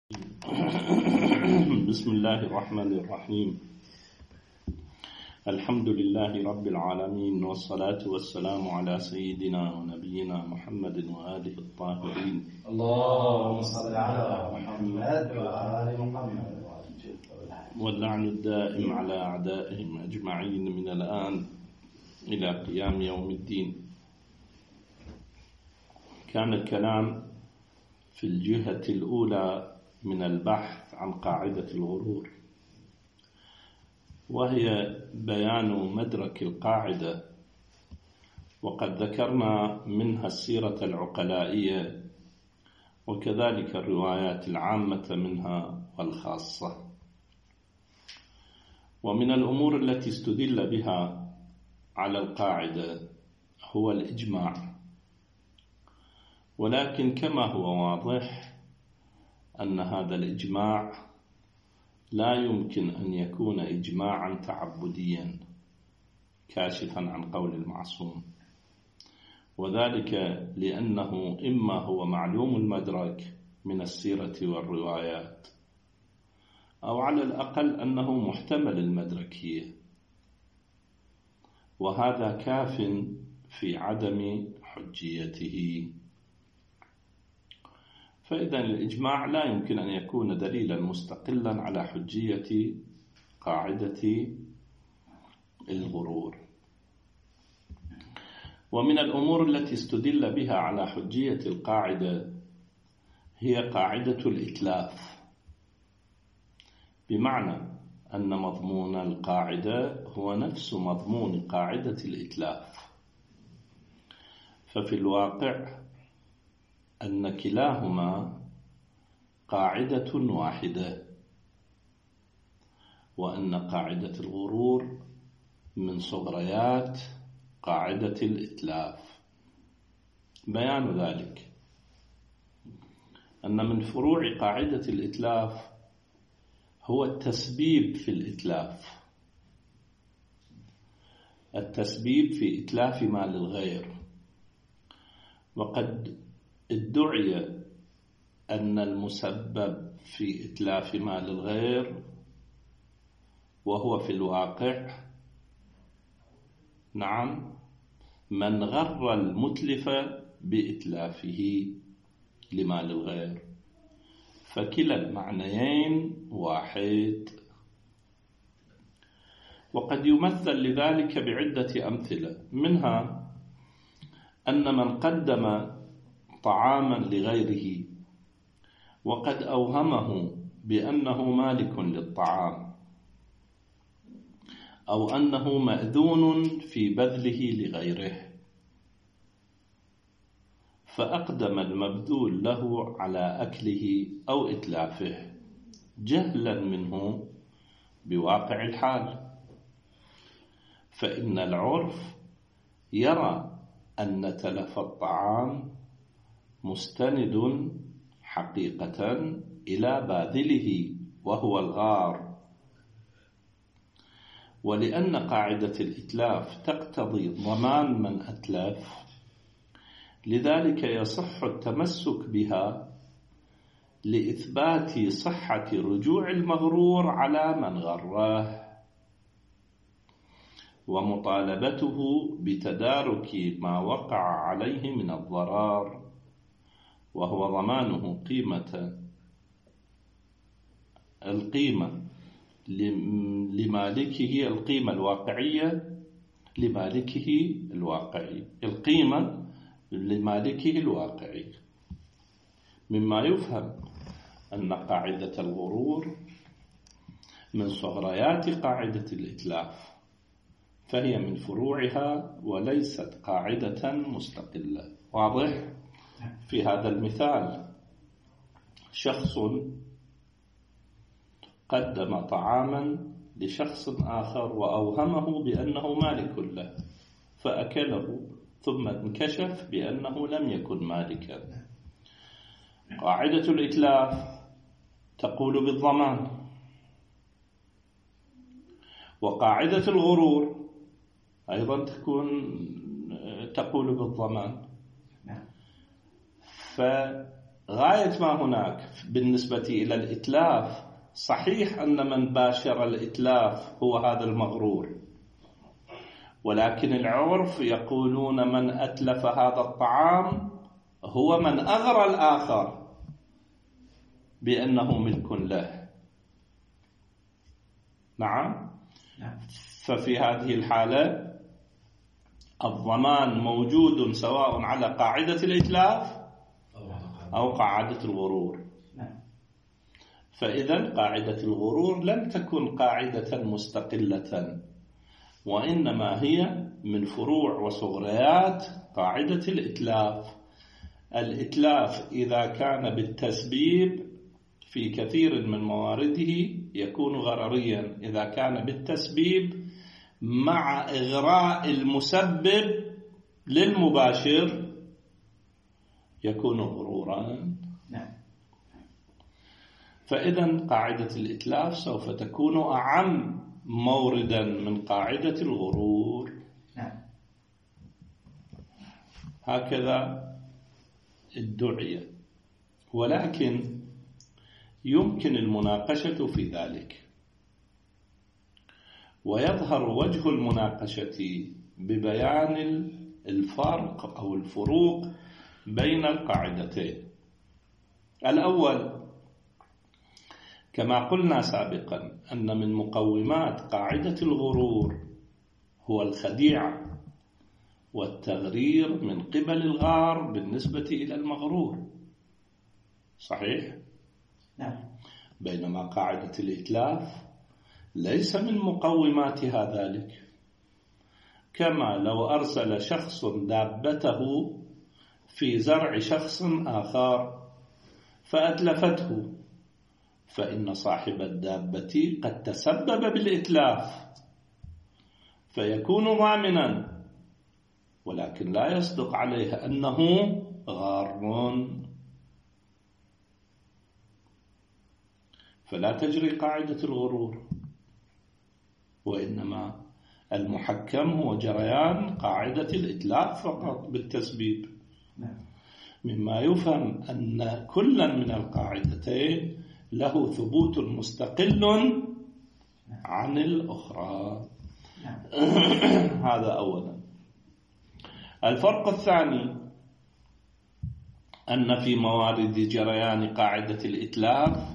بسم الله الرحمن الرحيم. الحمد لله رب العالمين، والصلاة والسلام على سيدنا ونبينا محمد وآله الطاهرين. اللهم صل على محمد وآل محمد، واللعن الدائم على أعدائهم أجمعين من الآن إلى قيام يوم الدين. كان الكلام في الجهة الأولى من البحث عن قاعدة الغرور، وهي بيان مدرك القاعدة، وقد ذكرنا منها السيرة العقلائية وكذلك الروايات العامة منها والخاصة. ومن الأمور التي استدل بها على القاعدة هو الإجماع، ولكن كما هو واضح أن هذا الإجماع لا يمكن أن يكون إجماعا تعبديا كاشفا عن قول المعصوم، وذلك لأنه إما هو معلوم المدرك من السيرة والروايات، أو على الأقل أنه محتمل المدركية، وهذا كاف في عدم حجيته. فإذا الإجماع لا يمكن أن يكون دليلا مستقلا على حجية قاعدة الغرور. ومن الأمور التي استدل بها على حجية القاعدة هي قاعدة الإتلاف، بمعنى أن مضمون القاعدة هو نفس مضمون قاعدة الإتلاف. ففي الواقع أن كلاهما قاعدة واحدة، وأن قاعدة الغرور من صغريات قاعدة الإتلاف. بيان ذلك أن من فروع قاعدة الإتلاف هو التسبيب في الإتلاف، التسبيب في إتلاف مال الغير. وقد ادعي أن المسبب في إتلاف مال الغير وهو في الواقع من غر المتلف بإتلافه لمال الغير، فكلا المعنيين واحد. وقد يمثل لذلك بعدة أمثلة، منها أن من قدم طعاما لغيره وقد أوهمه بأنه مالك للطعام، أو أنه مأذون في بذله لغيره، فأقدم المبذول له على أكله أو إتلافه جهلا منه بواقع الحال، فإن العرف يرى أن تلف الطعام مستند حقيقة إلى باذله وهو الغار. ولأن قاعدة الإتلاف تقتضي ضمان من أتلف، لذلك يصح التمسك بها لإثبات صحة رجوع المغرور على من غره، ومطالبته بتدارك ما وقع عليه من الضرر، وهو ضمانه القيمة لمالكه، القيمة الواقعية لمالكه الواقعي، القيمة لمالكه الواقعي. مما يفهم أن قاعدة الغرور من صغريات قاعدة الإتلاف، فهي من فروعها وليست قاعدة مستقلة. واضح؟ في هذا المثال شخص قدم طعاما لشخص آخر وأوهمه بأنه مالك له، فأكله ثم انكشف بأنه لم يكن مالكا. قاعدة الإتلاف تقول بالضمان، وقاعدة الغرور أيضا تقول بالضمان. غاية ما هناك بالنسبة إلى الإتلاف، صحيح أن من باشر الإتلاف هو هذا المغرور، ولكن العرف يقولون من أتلف هذا الطعام هو من أغرى الآخر بأنه ملك له. نعم. ففي هذه الحالة الضمان موجود سواء على قاعدة الإتلاف أو قاعدة الغرور. فإذا قاعدة الغرور لم تكن قاعدة مستقلة، وإنما هي من فروع وصغريات قاعدة الإتلاف. الإتلاف إذا كان بالتسبيب في كثير من موارده يكون غرريا، إذا كان بالتسبيب مع إغراء المسبب للمباشر يكون غرورا. فإذا قاعدة الإتلاف سوف تكون أعم موردا من قاعدة الغرور. هكذا ادعي، ولكن يمكن المناقشة في ذلك، ويظهر وجه المناقشة ببيان الفرق أو الفروق بين القاعدتين. الأول، كما قلنا سابقا أن من مقومات قاعدة الغرور هو الخديعة والتغرير من قبل الغار بالنسبة إلى المغرور، صحيح؟ نعم. بينما قاعدة الإتلاف ليس من مقوماتها ذلك. كما لو أرسل شخص دابته في زرع شخص آخر فأتلفته، فإن صاحب الدابة قد تسبب بالإتلاف فيكون ضامنا، ولكن لا يصدق عليه أنه غار، فلا تجري قاعدة الغرور، وإنما المحكم هو جريان قاعدة الإتلاف فقط بالتسبيب. مما يفهم أن كلا من القاعدتين له ثبوت مستقل عن الأخرى. هذا أولا. الفرق الثاني أن في موارد جريان قاعدة الإتلاف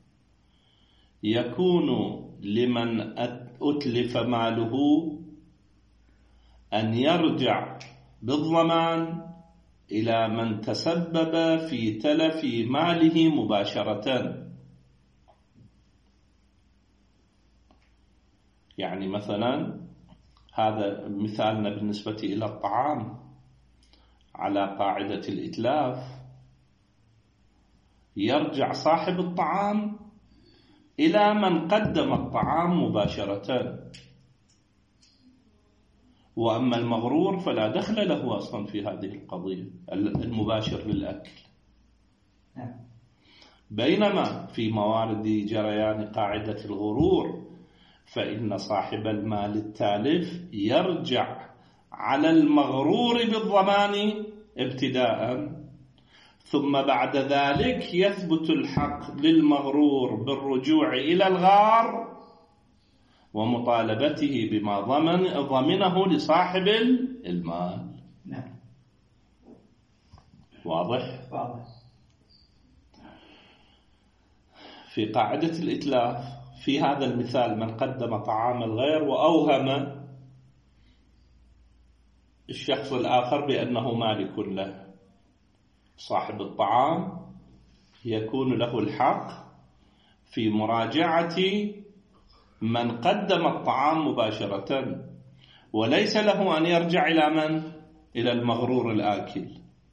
يكون لمن أتلف ماله أن يرجع بالضمان إلى من تسبب في تلف ماله مباشرة. يعني مثلا هذا مثالنا بالنسبة إلى الطعام على قاعدة الإتلاف، يرجع صاحب الطعام إلى من قدم الطعام مباشرة، وأما المغرور فلا دخل له أصلا في هذه القضية، المباشر للأكل. بينما في موارد جريان قاعدة الغرور فإن صاحب المال التالف يرجع على المغرور بالضمان ابتداء، ثم بعد ذلك يثبت الحق للمغرور بالرجوع إلى الغار ومطالبته بما ضمنه لصاحب المال. نعم. واضح؟ واضح. في قاعدة الإتلاف في هذا المثال من قدم طعام الغير وأوهم الشخص الآخر بأنه مالك له، صاحب الطعام يكون له الحق في مراجعة من قدم الطعام مباشرة، وليس له أن يرجع إلى من؟ إلى المغرور الآكل.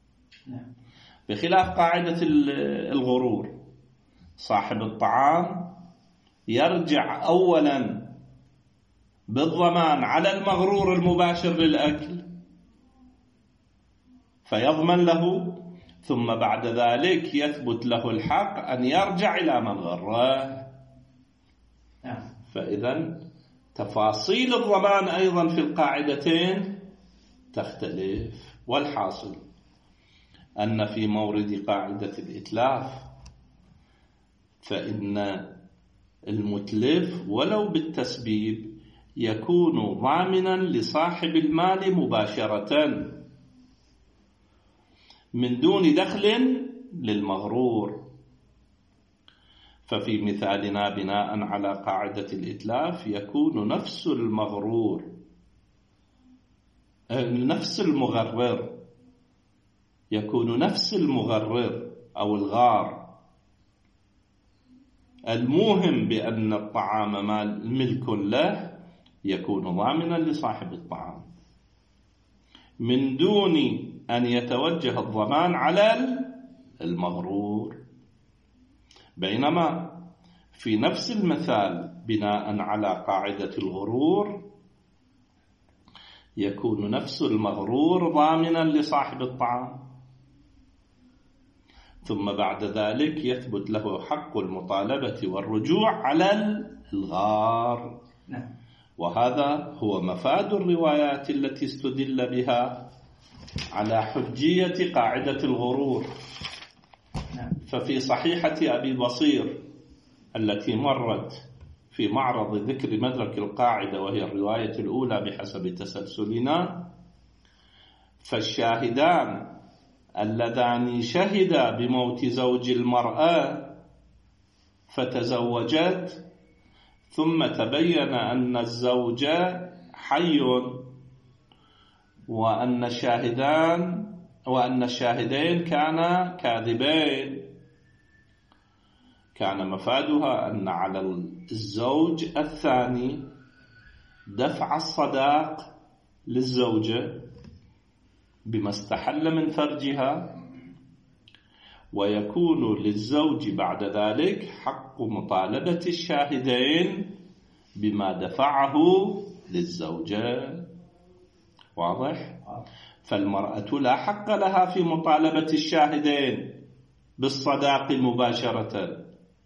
بخلاف قاعدة الغرور صاحب الطعام يرجع أولا بالضمان على المغرور المباشر للأكل فيضمن له، ثم بعد ذلك يثبت له الحق أن يرجع إلى من غره. فإذا تفاصيل الضمان أيضا في القاعدتين تختلف. والحاصل أن في مورد قاعدة الإتلاف فإن المتلف ولو بالتسبيب يكون ضامنا لصاحب المال مباشرة من دون دخل للمغرور. ففي مثالنا بناء على قاعدة الإتلاف يكون نفس المغرور نفس المغرر يكون نفس المغرر أو الغار الموهم بأن الطعام ملك له يكون ضامنا لصاحب الطعام من دون أن يتوجه الضمان على المغرور. بينما في نفس المثال بناء على قاعدة الغرور يكون نفس المغرور ضامنا لصاحب الطعام، ثم بعد ذلك يثبت له حق المطالبة والرجوع على الغار. وهذا هو مفاد الروايات التي استدل بها على حجية قاعدة الغرور. ففي صحيحة أبي بصير التي مرت في معرض ذكر مدرك القاعدة وهي الرواية الأولى بحسب تسلسلنا، فالشاهدان اللذان شهدا بموت زوج المرأة فتزوجت ثم تبين أن الزوج حي وأن الشاهدين كانا كاذبين، كان مفادها أن على الزوج الثاني دفع الصداق للزوجة بما استحل من فرجها، ويكون للزوج بعد ذلك حق مطالبة الشاهدين بما دفعه للزوجة. واضح؟ فالمرأة لا حق لها في مطالبة الشاهدين بالصداق مباشرة،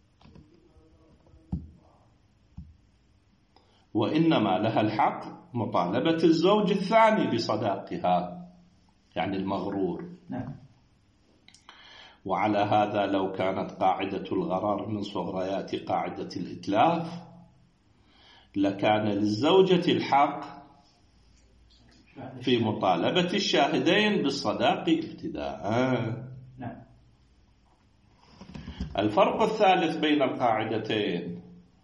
وإنما لها الحق مطالبة الزوج الثاني بصداقها، يعني المغرور. وعلى هذا لو كانت قاعدة الغرر من صغريات قاعدة الإتلاف لكان للزوجة الحق في مطالبة الشاهدين بالصداق ابتداء. الفرق الثالث بين القاعدتين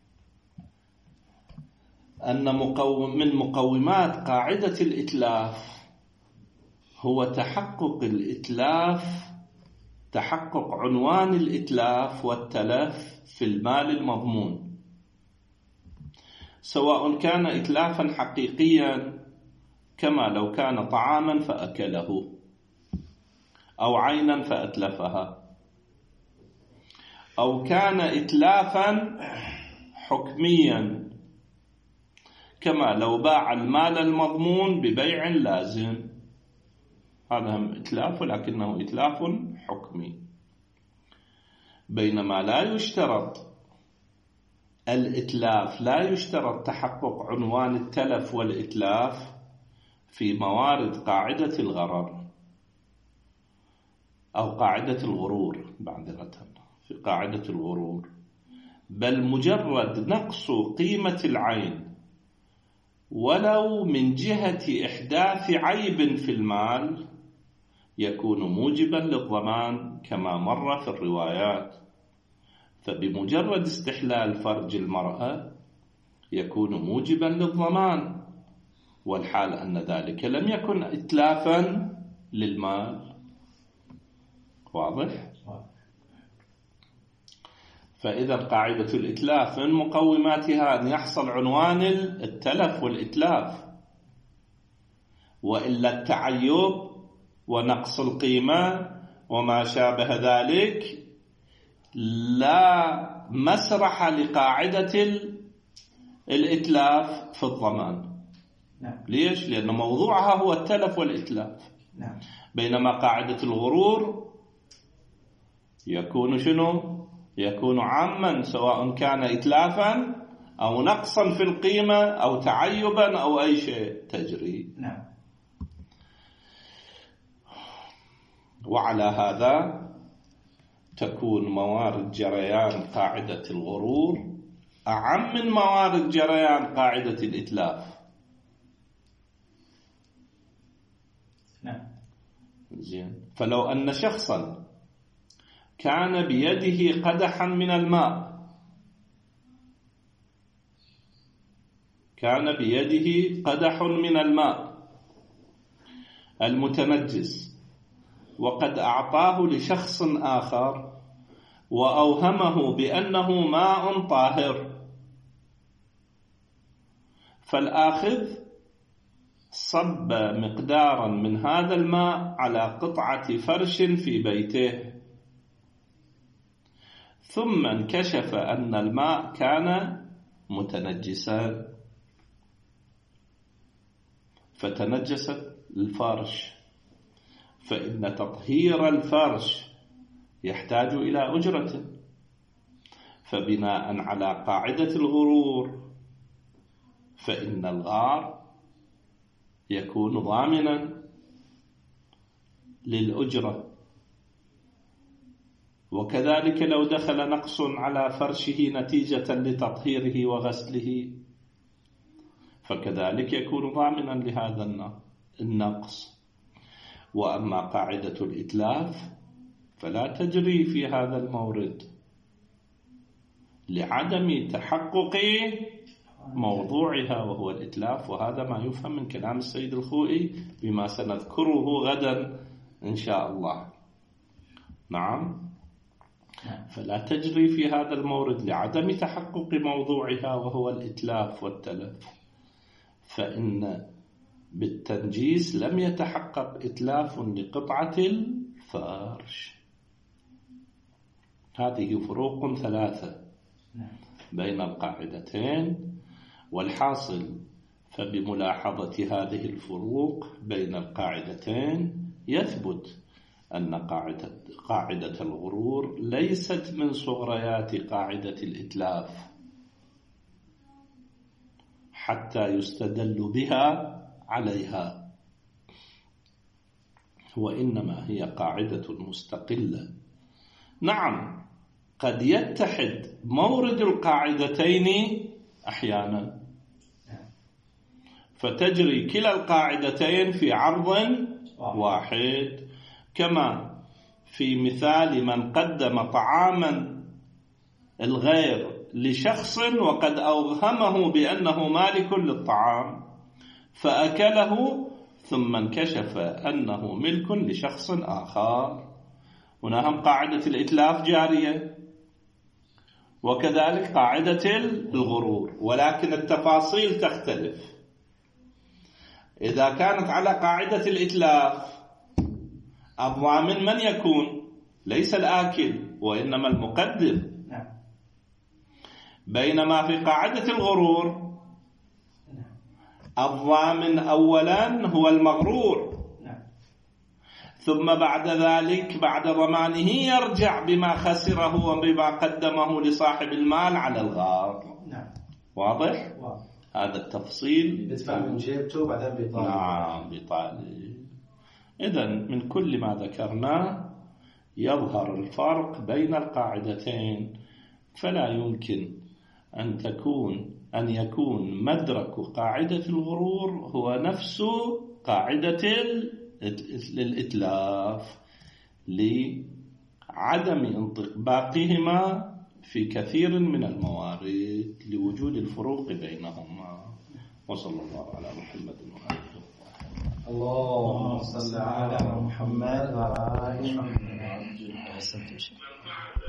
أن من مقومات قاعدة الإتلاف هو تحقق الإتلاف، تحقق عنوان الإتلاف والتلف في المال المضمون، سواء كان إتلافا حقيقيا كما لو كان طعاما فأكله أو عينا فأتلفها، أو كان إتلافا حكميا كما لو باع المال المضمون ببيع لازم، هذا هم إتلاف ولكنه إتلاف حكمي. بينما لا يشترط الإتلاف، لا يشترط تحقق عنوان التلف والإتلاف في موارد قاعدة الغرر أو قاعدة الغرور بعد في قاعدة الغرور، بل مجرد نقص قيمة العين ولو من جهة إحداث عيب في المال يكون موجبا للضمان كما مر في الروايات. فبمجرد استحلال فرج المرأة يكون موجبا للضمان، والحال أن ذلك لم يكن إتلافا للمال. واضح؟ فإذا قاعدة الإتلاف من مقوماتها أن يحصل عنوان التلف والإتلاف، وإلا التعيب ونقص القيمة وما شابه ذلك لا مسرح لقاعدة الإتلاف في الضمان. ليش؟ لأن موضوعها هو التلف والإتلاف. بينما قاعدة الغرور يكون شنو؟ يكون عاما، سواء كان إتلافا أو نقصا في القيمة أو تعيبا أو أي شيء تجري. وعلى هذا تكون موارد جريان قاعدة الغرور أعم من موارد جريان قاعدة الإتلاف. نعم. زين. فلو أن شخصا كان بيده قدحا من الماء، كان بيده قدح من الماء المتنجس، وقد أعطاه لشخص آخر وأوهمه بأنه ماء طاهر، فالآخذ صب مقدارا من هذا الماء على قطعة فرش في بيته، ثم انكشف أن الماء كان متنجسا فتنجست الفرش، فإن تطهير الفرش يحتاج إلى أجرة. فبناء على قاعدة الغرور فإن الغار يكون ضامنا للأجرة. وكذلك لو دخل نقص على فرشه نتيجة لتطهيره وغسله فكذلك يكون ضامنا لهذا النقص. وأما قاعدة الإتلاف فلا تجري في هذا المورد لعدم تحقق موضوعها وهو الإتلاف، وهذا ما يفهم من كلام السيد الخوئي بما سنذكره غدا إن شاء الله. نعم. فلا تجري في هذا المورد لعدم تحقق موضوعها وهو الإتلاف والتلف، فإن بالتنجيس لم يتحقق إتلاف لقطعة الفرش. هذه فروق ثلاثة بين القاعدتين، والحاصل فبملاحظة هذه الفروق بين القاعدتين يثبت أن قاعدة الغرور ليست من صغريات قاعدة الإتلاف حتى يستدل بها عليها، وإنما هي قاعدة مستقلة. نعم، قد يتحد مورد القاعدتين أحيانا فتجري كلا القاعدتين في عرض واحد، كما في مثال من قدم طعاما الغير لشخص وقد أوهمه بأنه مالك للطعام فأكله ثم انكشف أنه ملك لشخص آخر. هنا هم قاعدة الإتلاف جارية وكذلك قاعدة الغرور، ولكن التفاصيل تختلف. إذا كانت على قاعدة الإتلاف الضامن من يكون؟ ليس الآكل وإنما المقدم، بينما في قاعدة الغرور الضامن أولا هو المغرور، ثم بعد ذلك بعد ضمانه يرجع بما خسره وبما قدمه لصاحب المال على الغار. واضح؟ هذا التفصيل بدفع من جيبته بعدين بيطالب. نعم بيطالب. إذن من كل ما ذكرناه يظهر الفرق بين القاعدتين، فلا يمكن أن يكون مدرك قاعدة الغرور هو نفس قاعدة الإتلاف لعدم انطباقهما في كثير من الموارد لوجود الفروق بينهما. وصلى الله على محمد وآله. اللهم صل على محمد وآل محمد.